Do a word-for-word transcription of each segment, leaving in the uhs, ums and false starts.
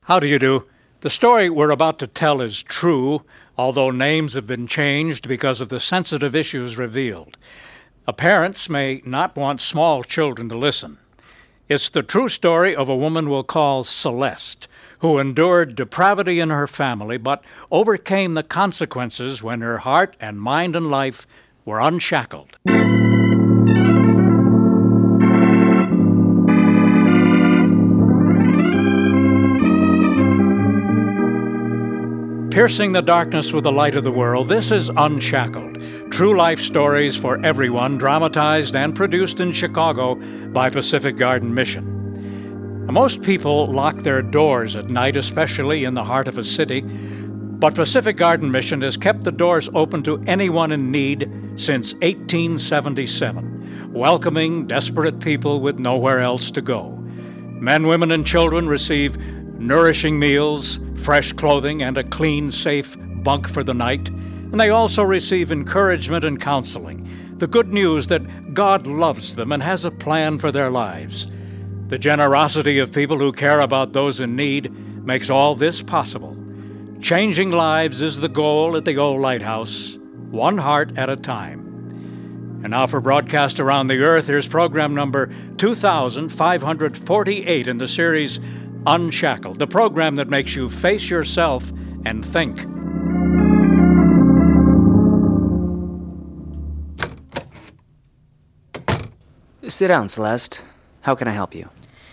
How do you do? The story we're about to tell is true, although names have been changed because of the sensitive issues revealed. Parents may not want small children to listen. It's the true story of a woman we'll call Celeste, who endured depravity in her family but overcame the consequences when her heart and mind and life were unshackled. Piercing the darkness with the light of the world, this is Unshackled. True life stories for everyone, dramatized and produced in Chicago by Pacific Garden Mission. Most people lock their doors at night, especially in the heart of a city, but Pacific Garden Mission has kept the doors open to anyone in need since eighteen seventy-seven, welcoming desperate people with nowhere else to go. Men, women, and children receive nourishing meals, fresh clothing, and a clean, safe bunk for the night. And they also receive encouragement and counseling, the good news that God loves them and has a plan for their lives. The generosity of people who care about those in need makes all this possible. Changing lives is the goal at the old lighthouse, one heart at a time. And now for broadcast around the earth, here's program number two thousand five hundred forty-eight in the series Unshackled, the program that makes you face yourself and think. Sit down, Celeste. How can I help you?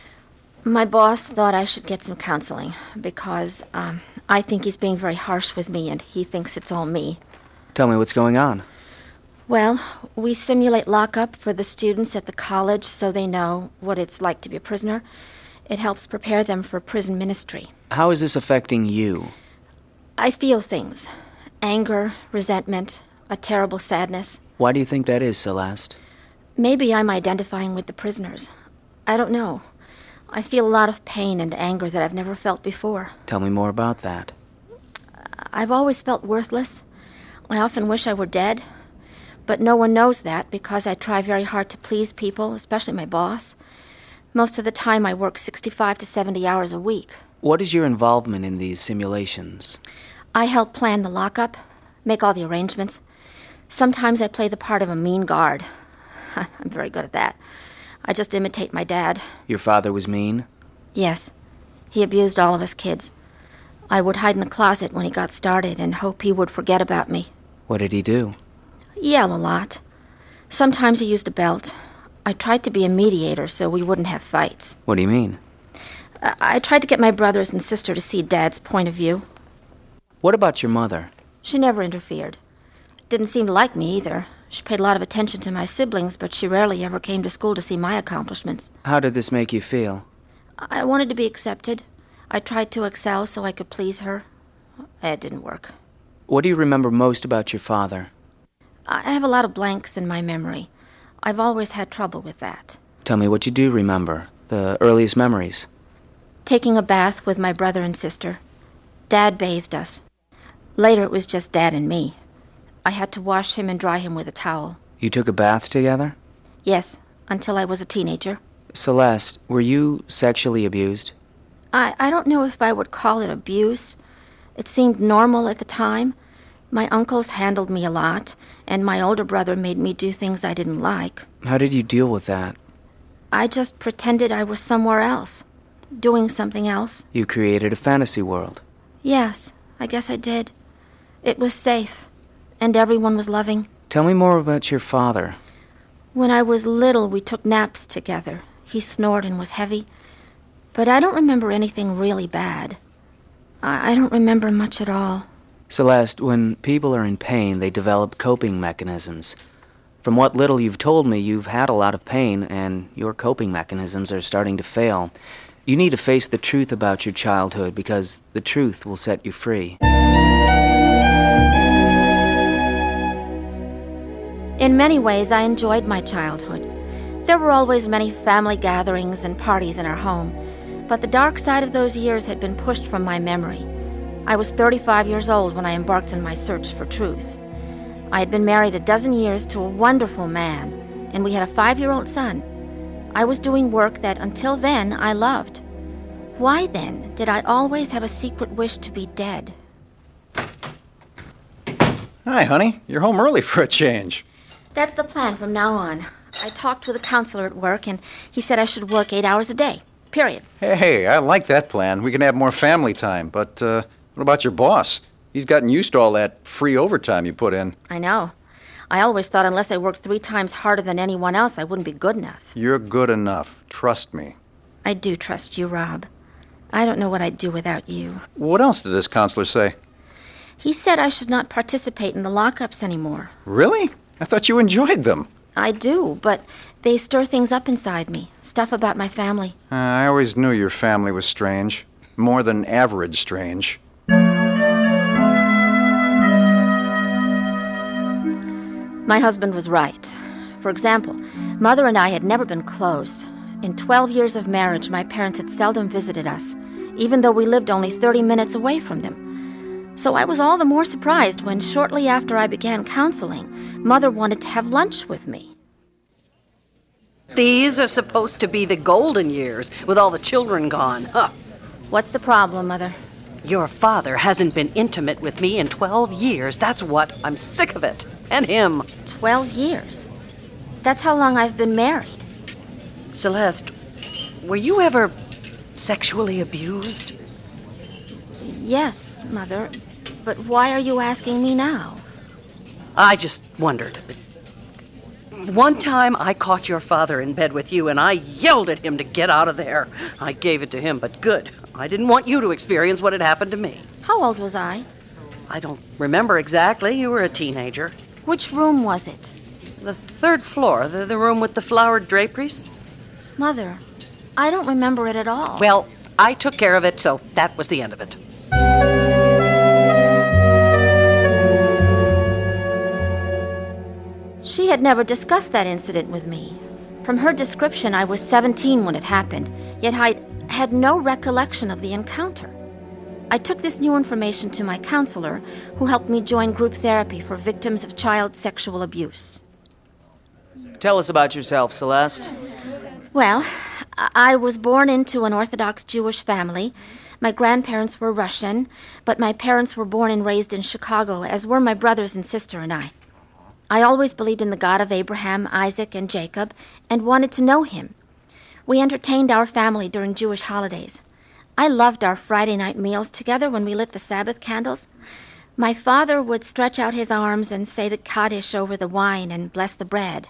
My boss thought I should get some counseling because um, I think he's being very harsh with me and he thinks it's all me. Tell me what's going on. Well, we simulate lockup for the students at the college so they know what it's like to be a prisoner. It helps prepare them for prison ministry. How is this affecting you? I feel things. Anger, resentment, a terrible sadness. Why do you think that is, Celeste? Maybe I'm identifying with the prisoners. I don't know. I feel a lot of pain and anger that I've never felt before. Tell me more about that. I've always felt worthless. I often wish I were dead. But no one knows that because I try very hard to please people, especially my boss. Most of the time I work sixty-five to seventy hours a week. What is your involvement in these simulations? I help plan the lockup, make all the arrangements. Sometimes I play the part of a mean guard. I'm very good at that. I just imitate my dad. Your father was mean? Yes. He abused all of us kids. I would hide in the closet when he got started and hope he would forget about me. What did he do? Yell a lot. Sometimes he used a belt. I tried to be a mediator so we wouldn't have fights. What do you mean? I, I tried to get my brothers and sister to see Dad's point of view. What about your mother? She never interfered. Didn't seem to like me either. She paid a lot of attention to my siblings, but she rarely ever came to school to see my accomplishments. How did this make you feel? I wanted to be accepted. I tried to excel so I could please her. It didn't work. What do you remember most about your father? I have a lot of blanks in my memory. I've always had trouble with that. Tell me what you do remember, the earliest memories. Taking a bath with my brother and sister. Dad bathed us. Later it was just Dad and me. I had to wash him and dry him with a towel. You took a bath together? Yes, until I was a teenager. Celeste, were you sexually abused? I, I don't know if I would call it abuse. It seemed normal at the time. My uncles handled me a lot, and my older brother made me do things I didn't like. How did you deal with that? I just pretended I was somewhere else, doing something else. You created a fantasy world. Yes, I guess I did. It was safe, and everyone was loving. Tell me more about your father. When I was little, we took naps together. He snored and was heavy. But I don't remember anything really bad. I, I don't remember much at all. Celeste, when people are in pain, they develop coping mechanisms. From what little you've told me, you've had a lot of pain, and your coping mechanisms are starting to fail. You need to face the truth about your childhood, because the truth will set you free. In many ways, I enjoyed my childhood. There were always many family gatherings and parties in our home, but the dark side of those years had been pushed from my memory. I was thirty-five years old when I embarked on my search for truth. I had been married a dozen years to a wonderful man, and we had a five-year-old son. I was doing work that, until then, I loved. Why, then, did I always have a secret wish to be dead? Hi, honey. You're home early for a change. That's the plan from now on. I talked with a counselor at work, and he said I should work eight hours a day. Period. Hey, hey, I like that plan. We can have more family time. But uh, what about your boss? He's gotten used to all that free overtime you put in. I know. I always thought unless I worked three times harder than anyone else, I wouldn't be good enough. You're good enough. Trust me. I do trust you, Rob. I don't know what I'd do without you. What else did this counselor say? He said I should not participate in the lockups anymore. Really? I thought you enjoyed them. I do, but they stir things up inside me. Stuff about my family. Uh, I always knew your family was strange. More than average strange. My husband was right. For example, Mother and I had never been close. In twelve years of marriage, my parents had seldom visited us, even though we lived only thirty minutes away from them. So I was all the more surprised when, shortly after I began counseling, Mother wanted to have lunch with me. These are supposed to be the golden years, with all the children gone. Huh. What's the problem, Mother? Your father hasn't been intimate with me in twelve years. That's what. I'm sick of it. And him. Twelve years? That's how long I've been married. Celeste, were you ever sexually abused? Yes, Mother. But why are you asking me now? I just wondered. One time I caught your father in bed with you, and I yelled at him to get out of there. I gave it to him, but good. I didn't want you to experience what had happened to me. How old was I? I don't remember exactly. You were a teenager. Which room was it? The third floor, the, the room with the flowered draperies. Mother, I don't remember it at all. Well, I took care of it, so that was the end of it. She had never discussed that incident with me. From her description, I was seventeen when it happened, yet I had no recollection of the encounter. I took this new information to my counselor, who helped me join group therapy for victims of child sexual abuse. Tell us about yourself, Celeste. Well, I was born into an Orthodox Jewish family. My grandparents were Russian, but my parents were born and raised in Chicago, as were my brothers and sister and I. I always believed in the God of Abraham, Isaac, and Jacob, and wanted to know him. We entertained our family during Jewish holidays. I loved our Friday night meals together when we lit the Sabbath candles. My father would stretch out his arms and say the Kaddish over the wine and bless the bread.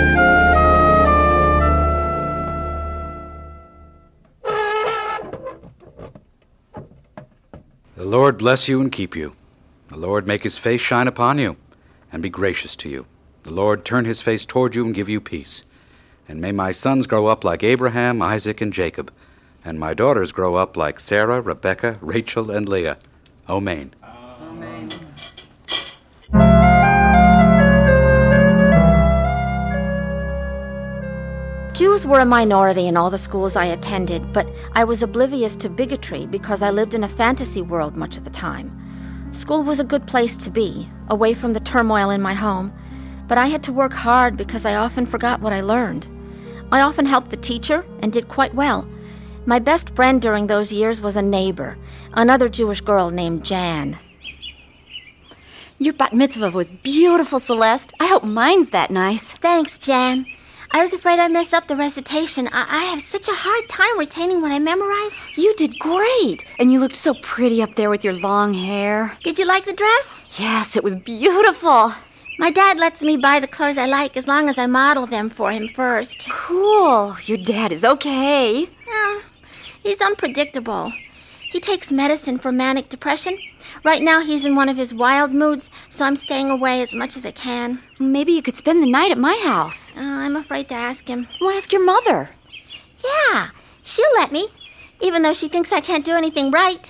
The Lord bless you and keep you. The Lord make his face shine upon you and be gracious to you. The Lord turn his face toward you and give you peace. And may my sons grow up like Abraham, Isaac, and Jacob, and my daughters grow up like Sarah, Rebecca, Rachel, and Leah. Amen. Amen. Jews were a minority in all the schools I attended, but I was oblivious to bigotry because I lived in a fantasy world much of the time. School was a good place to be, away from the turmoil in my home, but I had to work hard because I often forgot what I learned. I often helped the teacher and did quite well. My best friend during those years was a neighbor, another Jewish girl named Jan. Your bat mitzvah was beautiful, Celeste. I hope mine's that nice. Thanks, Jan. I was afraid I'd mess up the recitation. I, I have such a hard time retaining what I memorize. You did great. And you looked so pretty up there with your long hair. Did you like the dress? Yes, it was beautiful. My dad lets me buy the clothes I like as long as I model them for him first. Cool. Your dad is okay. Oh, he's unpredictable. He takes medicine for manic depression. Right now he's in one of his wild moods, so I'm staying away as much as I can. Maybe you could spend the night at my house. Uh, I'm afraid to ask him. Well, ask your mother. Yeah, she'll let me, even though she thinks I can't do anything right.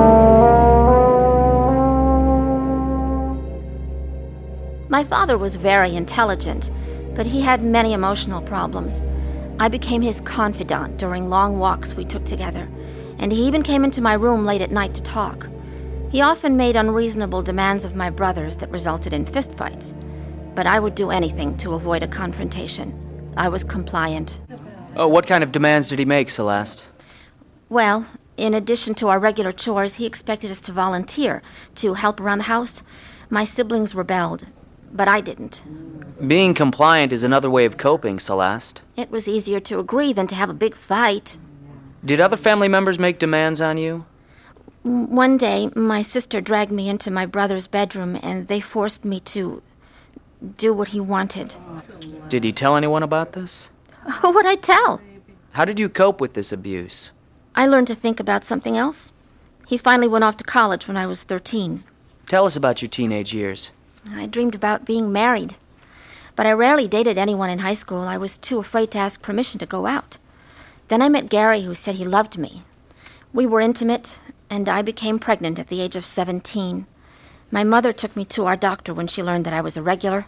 My father was very intelligent, but he had many emotional problems. I became his confidant during long walks we took together, and he even came into my room late at night to talk. He often made unreasonable demands of my brothers that resulted in fistfights, but I would do anything to avoid a confrontation. I was compliant. Oh, what kind of demands did he make, Celeste? Well, In addition to our regular chores, he expected us to volunteer, to help around the house. My siblings rebelled, but I didn't. Being compliant is another way of coping, Celeste. It was easier to agree than to have a big fight. Did other family members make demands on you? One day, my sister dragged me into my brother's bedroom, and they forced me to do what he wanted. Did he tell anyone about this? Who would I tell? How did you cope with this abuse? I learned to think about something else. He finally went off to college when I was thirteen. Tell us about your teenage years. I dreamed about being married. But I rarely dated anyone in high school. I was too afraid to ask permission to go out. Then I met Gary, who said he loved me. We were intimate, and I became pregnant at the age of seventeen. My mother took me to our doctor when she learned that I was irregular.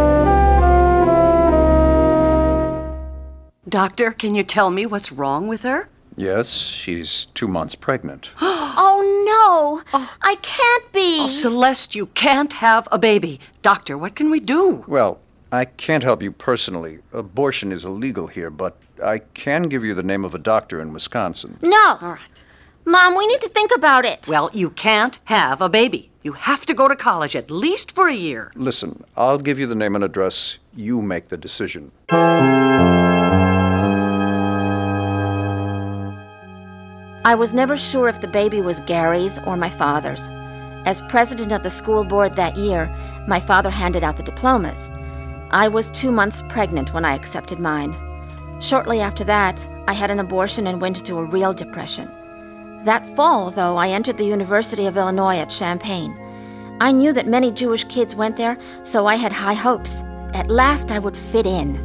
Doctor, can you tell me what's wrong with her? Yes, she's two months pregnant. Oh, no! Oh. I can't be! Oh, Celeste, you can't have a baby. Doctor, what can we do? Well, I can't help you personally. Abortion is illegal here, but I can give you the name of a doctor in Wisconsin. No! All right. Mom, we need to think about it. Well, you can't have a baby. You have to go to college at least for a year. Listen, I'll give you the name and address. You make the decision. I was never sure if the baby was Gary's or my father's. As president of the school board that year, my father handed out the diplomas. I was two months pregnant when I accepted mine. Shortly after that, I had an abortion and went into a real depression. That fall, though, I entered the University of Illinois at Champaign. I knew that many Jewish kids went there, so I had high hopes. At last I would fit in.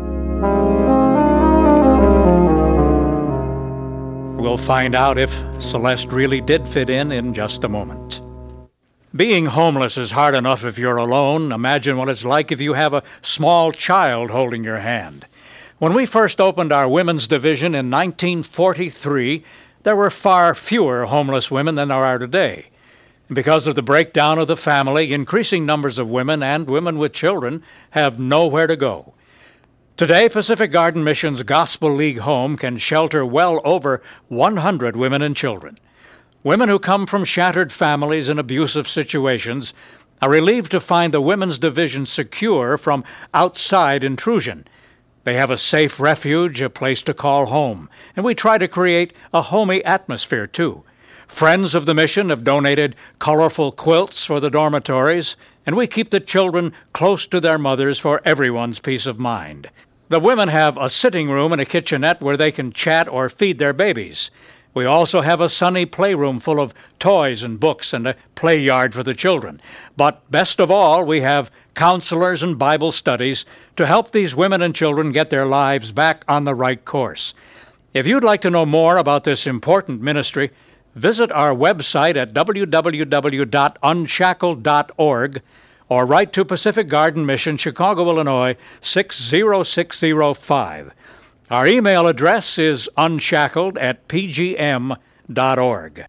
We'll find out if Celeste really did fit in in just a moment. Being homeless is hard enough if you're alone. Imagine what it's like if you have a small child holding your hand. When we first opened our women's division in nineteen forty-three, there were far fewer homeless women than there are today. Because of the breakdown of the family, increasing numbers of women and women with children have nowhere to go. Today, Pacific Garden Mission's Gospel League Home can shelter well over one hundred women and children. Women who come from shattered families and abusive situations are relieved to find the women's division secure from outside intrusion. They have a safe refuge, a place to call home, and we try to create a homey atmosphere, too. Friends of the mission have donated colorful quilts for the dormitories, and we keep the children close to their mothers for everyone's peace of mind. The women have a sitting room and a kitchenette where they can chat or feed their babies. We also have a sunny playroom full of toys and books and a play yard for the children. But best of all, we have counselors and Bible studies to help these women and children get their lives back on the right course. If you'd like to know more about this important ministry, visit our website at w w w dot unshackled dot org or write to Pacific Garden Mission, Chicago, Illinois, six zero six zero five. Our email address is unshackled at p g m dot org.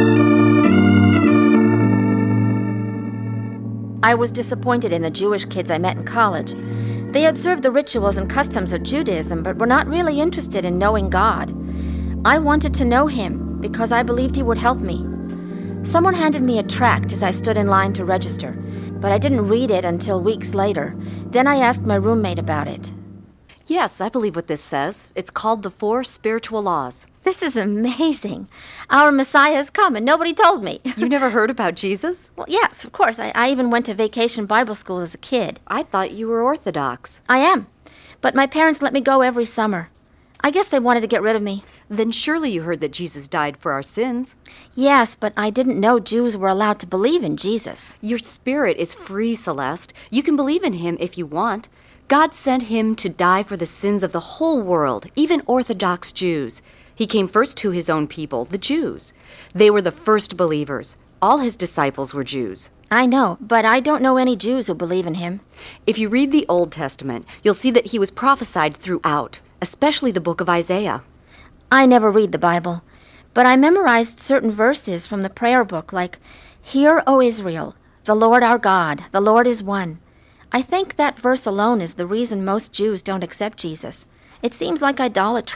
I was disappointed in the Jewish kids I met in college. They observed the rituals and customs of Judaism, but were not really interested in knowing God. I wanted to know Him because I believed He would help me. Someone handed me a tract as I stood in line to register, but I didn't read it until weeks later. Then I asked my roommate about it. Yes, I believe what this says. It's called the Four Spiritual Laws. This is amazing. Our Messiah has come, and nobody told me. You never heard about Jesus? Well, yes, of course. I, I even went to vacation Bible school as a kid. I thought you were Orthodox. I am, but my parents let me go every summer. I guess they wanted to get rid of me. Then surely you heard that Jesus died for our sins. Yes, but I didn't know Jews were allowed to believe in Jesus. Your spirit is free, Celeste. You can believe in Him if you want. God sent Him to die for the sins of the whole world, even Orthodox Jews. He came first to His own people, the Jews. They were the first believers. All His disciples were Jews. I know, but I don't know any Jews who believe in Him. If you read the Old Testament, you'll see that He was prophesied throughout, especially the book of Isaiah. I never read the Bible, but I memorized certain verses from the prayer book, like, "Hear, O Israel, the Lord our God, the Lord is one." I think that verse alone is the reason most Jews don't accept Jesus. It seems like idolatry.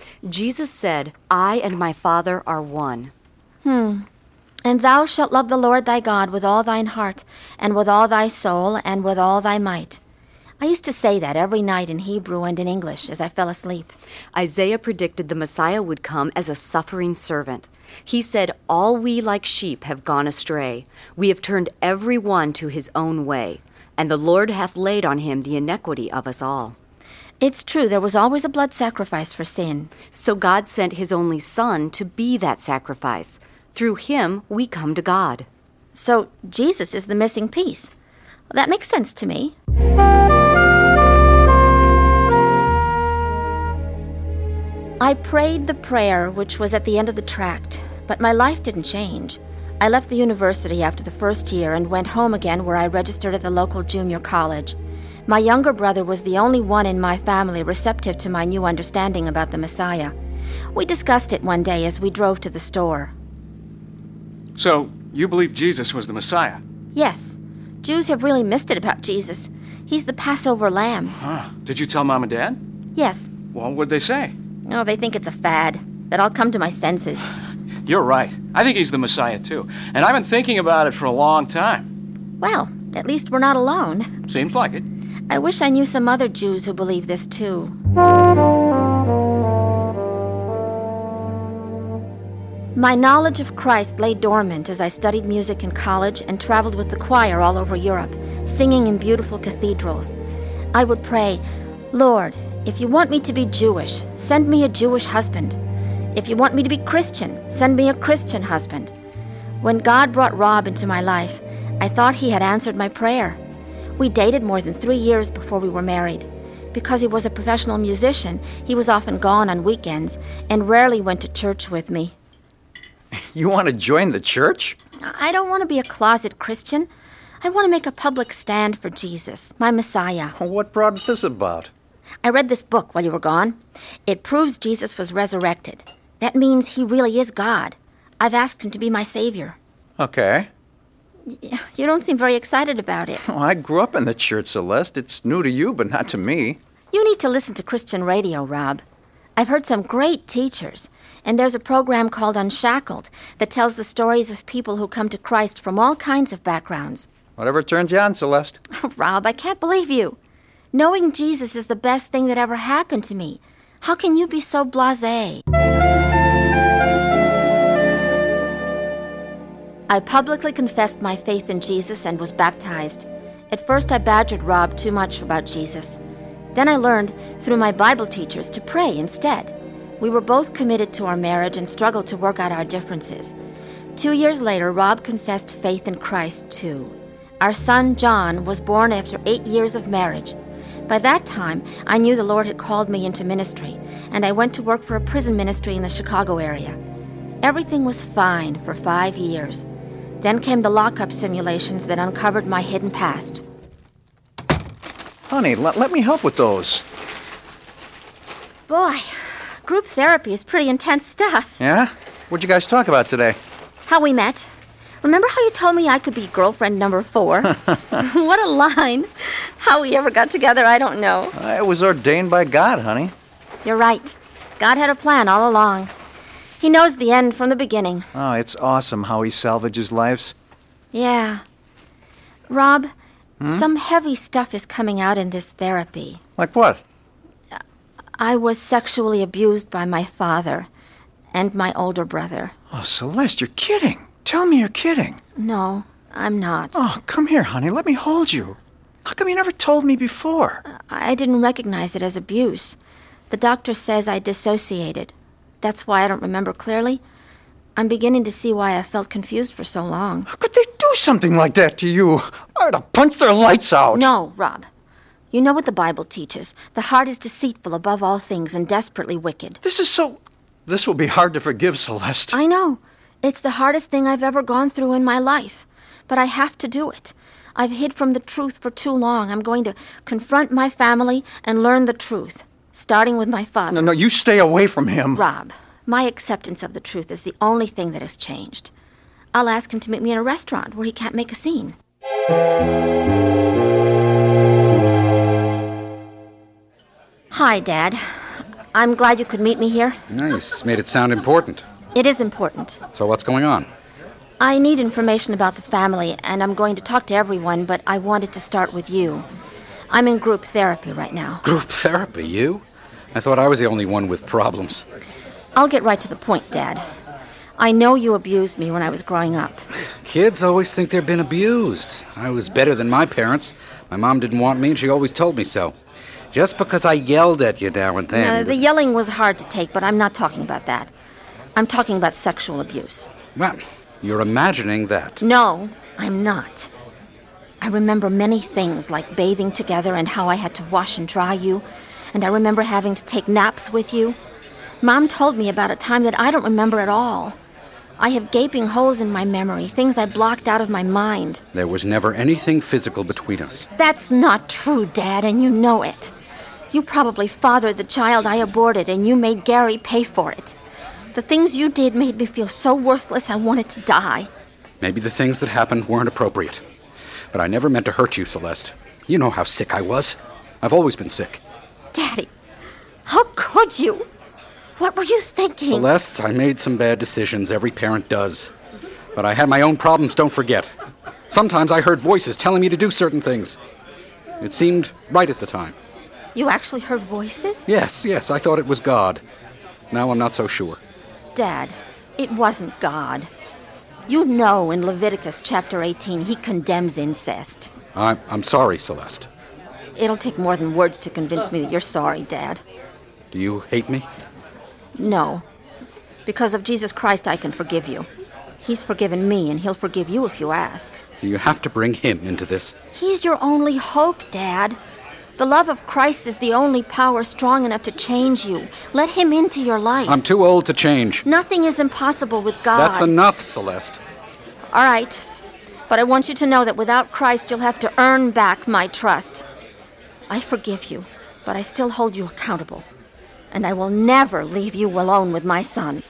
Jesus said, I and my Father are one. Hmm. And thou shalt love the Lord thy God with all thine heart, and with all thy soul, and with all thy might. I used to say that every night in Hebrew and in English as I fell asleep. Isaiah predicted the Messiah would come as a suffering servant. He said, all we like sheep have gone astray. We have turned every one to his own way, and the Lord hath laid on him the iniquity of us all. It's true, there was always a blood sacrifice for sin. So God sent his only Son to be that sacrifice. Through him, we come to God. So Jesus is the missing piece. That makes sense to me. I prayed the prayer which was at the end of the tract, but my life didn't change. I left the university after the first year and went home again, where I registered at the local junior college. My younger brother was the only one in my family receptive to my new understanding about the Messiah. We discussed it one day as we drove to the store. So, you believe Jesus was the Messiah? Yes. Jews have really missed it about Jesus. He's the Passover lamb. Huh. Did you tell Mom and Dad? Yes. Well, what'd they say? Oh, they think it's a fad, that I'll come to my senses. You're right. I think he's the Messiah, too. And I've been thinking about it for a long time. Well, at least we're not alone. Seems like it. I wish I knew some other Jews who believe this, too. My knowledge of Christ lay dormant as I studied music in college and traveled with the choir all over Europe, singing in beautiful cathedrals. I would pray, Lord, if you want me to be Jewish, send me a Jewish husband. If you want me to be Christian, send me a Christian husband. When God brought Rob into my life, I thought he had answered my prayer. We dated more than three years before we were married. Because he was a professional musician, he was often gone on weekends and rarely went to church with me. You want to join the church? I don't want to be a closet Christian. I want to make a public stand for Jesus, my Messiah. What brought this about? I read this book while you were gone. It proves Jesus was resurrected. That means he really is God. I've asked him to be my savior. Okay. You don't seem very excited about it. Oh, I grew up in the church, Celeste. It's new to you, but not to me. You need to listen to Christian radio, Rob. I've heard some great teachers, and there's a program called Unshackled that tells the stories of people who come to Christ from all kinds of backgrounds. Whatever turns you on, Celeste. Oh, Rob, I can't believe you. Knowing Jesus is the best thing that ever happened to me. How can you be so blasé? I publicly confessed my faith in Jesus and was baptized. At first, I badgered Rob too much about Jesus. Then I learned, through my Bible teachers, to pray instead. We were both committed to our marriage and struggled to work out our differences. Two years later, Rob confessed faith in Christ, too. Our son, John, was born after eight years of marriage. By that time, I knew the Lord had called me into ministry, and I went to work for a prison ministry in the Chicago area. Everything was fine for five years. Then came the lockup simulations that uncovered my hidden past. Honey, let, let me help with those. Boy, group therapy is pretty intense stuff. Yeah? What'd you guys talk about today? How we met. Remember how you told me I could be girlfriend number four? What a line. How we ever got together, I don't know. Uh, it was ordained by God, honey. You're right. God had a plan all along. He knows the end from the beginning. Oh, it's awesome how he salvages lives. Yeah. Rob, hmm? Some heavy stuff is coming out in this therapy. Like what? I was sexually abused by my father and my older brother. Oh, Celeste, you're kidding. Tell me you're kidding. No, I'm not. Oh, come here, honey. Let me hold you. How come you never told me before? I didn't recognize it as abuse. The doctor says I dissociated. That's why I don't remember clearly. I'm beginning to see why I felt confused for so long. How could they do something like that to you? I'd have punched their lights out. No, Rob. You know what the Bible teaches. The heart is deceitful above all things and desperately wicked. This is so... This will be hard to forgive, Celeste. I know. It's the hardest thing I've ever gone through in my life. But I have to do it. I've hid from the truth for too long. I'm going to confront my family and learn the truth, starting with my father. No, no, you stay away from him. Rob, my acceptance of the truth is the only thing that has changed. I'll ask him to meet me in a restaurant where he can't make a scene. Hi, Dad. I'm glad you could meet me here. Nice. Made it sound important. It is important. So what's going on? I need information about the family, and I'm going to talk to everyone, but I wanted to start with you. I'm in group therapy right now. Group therapy, you? I thought I was the only one with problems. I'll get right to the point, Dad. I know you abused me when I was growing up. Kids always think they've been abused. I was better than my parents. My mom didn't want me, and she always told me so. Just because I yelled at you now and then... Uh, the was... yelling was hard to take, but I'm not talking about that. I'm talking about sexual abuse. Well, you're imagining that. No, I'm not. I remember many things, like bathing together and how I had to wash and dry you, and I remember having to take naps with you. Mom told me about a time that I don't remember at all. I have gaping holes in my memory, things I blocked out of my mind. There was never anything physical between us. That's not true, Dad, and you know it. You probably fathered the child I aborted, and you made Gary pay for it. The things you did made me feel so worthless I wanted to die. Maybe the things that happened weren't appropriate. But I never meant to hurt you, Celeste. You know how sick I was. I've always been sick. Daddy, how could you? What were you thinking? Celeste, I made some bad decisions. Every parent does. But I had my own problems, don't forget. Sometimes I heard voices telling me to do certain things. It seemed right at the time. You actually heard voices? Yes, yes, I thought it was God. Now I'm not so sure. Dad, it wasn't God. You know in Leviticus chapter eighteen, he condemns incest. I, I'm sorry, Celeste. It'll take more than words to convince me that you're sorry, Dad. Do you hate me? No. Because of Jesus Christ, I can forgive you. He's forgiven me, and he'll forgive you if you ask. Do you have to bring him into this? He's your only hope, Dad. The love of Christ is the only power strong enough to change you. Let him into your life. I'm too old to change. Nothing is impossible with God. That's enough, Celeste. All right. But I want you to know that without Christ, you'll have to earn back my trust. I forgive you, but I still hold you accountable. And I will never leave you alone with my son.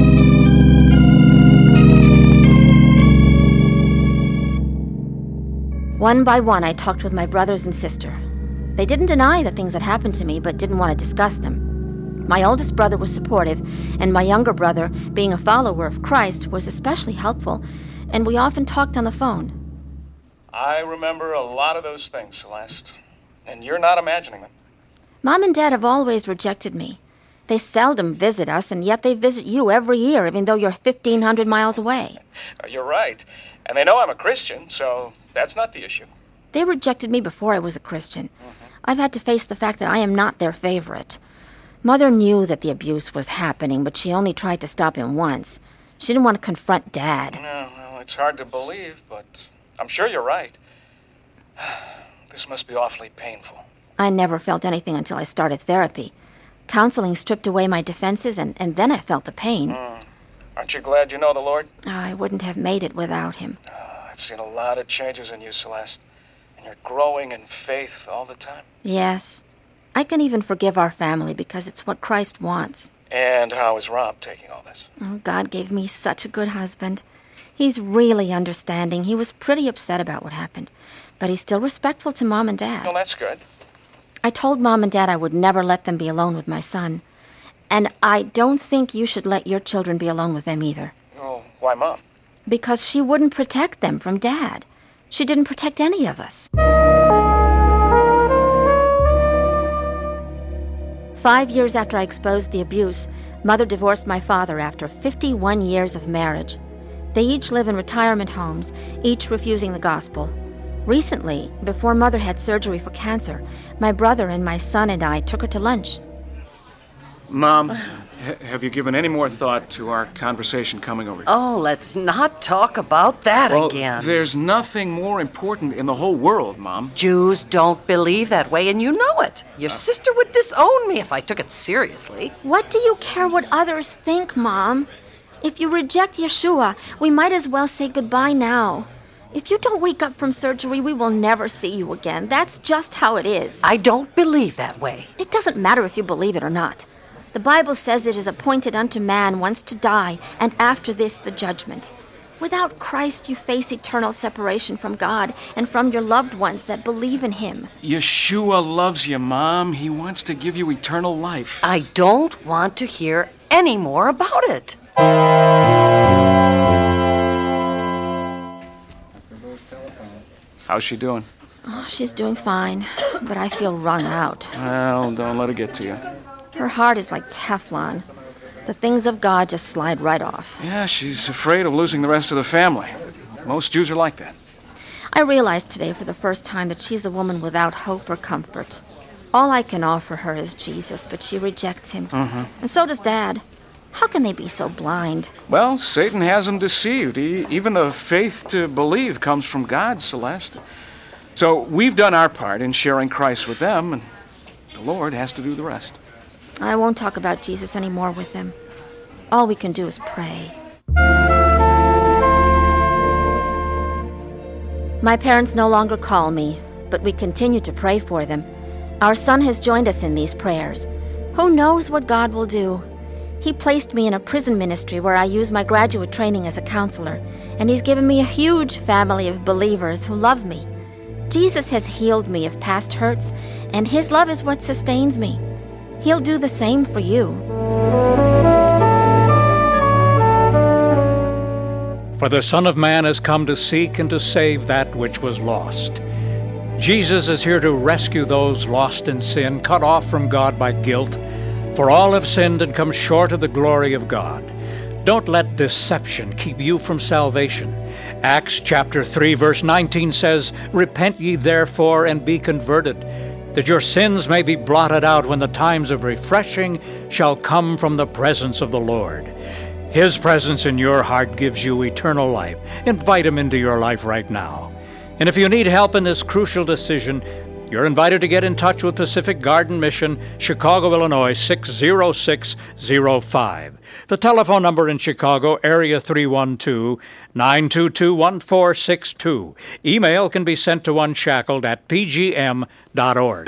One by one, I talked with my brothers and sister. They didn't deny the things that happened to me, but didn't want to discuss them. My oldest brother was supportive, and my younger brother, being a follower of Christ, was especially helpful, and we often talked on the phone. I remember a lot of those things, Celeste, and you're not imagining them. Mom and Dad have always rejected me. They seldom visit us, and yet they visit you every year, even though you're fifteen hundred miles away. You're right. And they know I'm a Christian, so that's not the issue. They rejected me before I was a Christian. Mm-hmm. I've had to face the fact that I am not their favorite. Mother knew that the abuse was happening, but she only tried to stop him once. She didn't want to confront Dad. No, well, it's hard to believe, but I'm sure you're right. This must be awfully painful. I never felt anything until I started therapy. Counseling stripped away my defenses, and, and then I felt the pain. Mm. Aren't you glad you know the Lord? Oh, I wouldn't have made it without him. Oh, I've seen a lot of changes in you, Celeste. And you're growing in faith all the time. Yes. I can even forgive our family because it's what Christ wants. And how is Rob taking all this? Oh, God gave me such a good husband. He's really understanding. He was pretty upset about what happened, but he's still respectful to Mom and Dad. Well, that's good. I told Mom and Dad I would never let them be alone with my son. And I don't think you should let your children be alone with them either. Oh, why, Mom? Because she wouldn't protect them from Dad. She didn't protect any of us. Five years after I exposed the abuse, Mother divorced my father after fifty-one years of marriage. They each live in retirement homes, each refusing the gospel. Recently, before Mother had surgery for cancer, my brother and my son and I took her to lunch. Mom, ha- have you given any more thought to our conversation coming over here? Oh, let's not talk about that well, again. There's nothing more important in the whole world, Mom. Jews don't believe that way, and you know it. Your uh, sister would disown me if I took it seriously. What do you care what others think, Mom? If you reject Yeshua, we might as well say goodbye now. If you don't wake up from surgery, we will never see you again. That's just how it is. I don't believe that way. It doesn't matter if you believe it or not. The Bible says it is appointed unto man once to die, and after this the judgment. Without Christ, you face eternal separation from God and from your loved ones that believe in Him. Yeshua loves you, Mom. He wants to give you eternal life. I don't want to hear any more about it. How's she doing? Oh, she's doing fine, but I feel wrung out. Well, don't let it get to you. Her heart is like Teflon. The things of God just slide right off. Yeah, she's afraid of losing the rest of the family. Most Jews are like that. I realized today for the first time that she's a woman without hope or comfort. All I can offer her is Jesus, but she rejects him. Mm-hmm. And so does Dad. How can they be so blind? Well, Satan has them deceived. He, even the faith to believe comes from God, Celeste. So we've done our part in sharing Christ with them, and the Lord has to do the rest. I won't talk about Jesus anymore with them. All we can do is pray. My parents no longer call me, but we continue to pray for them. Our son has joined us in these prayers. Who knows what God will do? He placed me in a prison ministry where I use my graduate training as a counselor, and he's given me a huge family of believers who love me. Jesus has healed me of past hurts, and his love is what sustains me. He'll do the same for you. For the Son of Man has come to seek and to save that which was lost. Jesus is here to rescue those lost in sin, cut off from God by guilt. For all have sinned and come short of the glory of God. Don't let deception keep you from salvation. Acts chapter three, verse nineteen says, "Repent ye therefore and be converted, that your sins may be blotted out when the times of refreshing shall come from the presence of the Lord." His presence in your heart gives you eternal life. Invite him into your life right now. And if you need help in this crucial decision, you're invited to get in touch with Pacific Garden Mission, Chicago, Illinois, six zero six zero five. The telephone number in Chicago, area three one two, nine two two, one four six two. Email can be sent to unshackled at p g m dot org.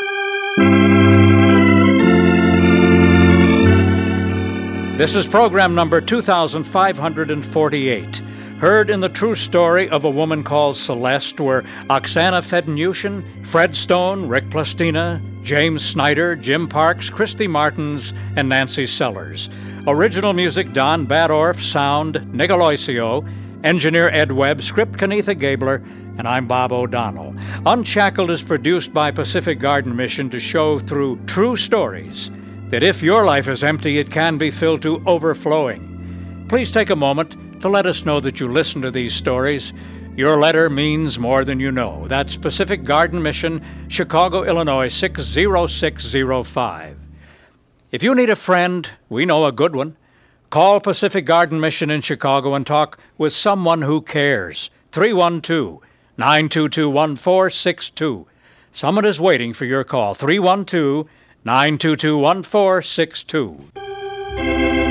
This is program number two thousand five hundred forty-eight. Heard in the true story of a woman called Celeste were Oksana Fednyushin, Fred Stone, Rick Plastina, James Snyder, Jim Parks, Christy Martins, and Nancy Sellers. Original music Don Badorf, sound Nick Aloisio, engineer Ed Webb, script Kenitha Gabler, and I'm Bob O'Donnell. Unshackled is produced by Pacific Garden Mission to show through true stories that if your life is empty, it can be filled to overflowing. Please take a moment to let us know that you listen to these stories. Your letter means more than you know. That's Pacific Garden Mission, Chicago, Illinois, six zero six zero five. If you need a friend, we know a good one. Call Pacific Garden Mission in Chicago and talk with someone who cares. three one two, nine two two, one four six two. Someone is waiting for your call. three one two, nine two two, one four six two.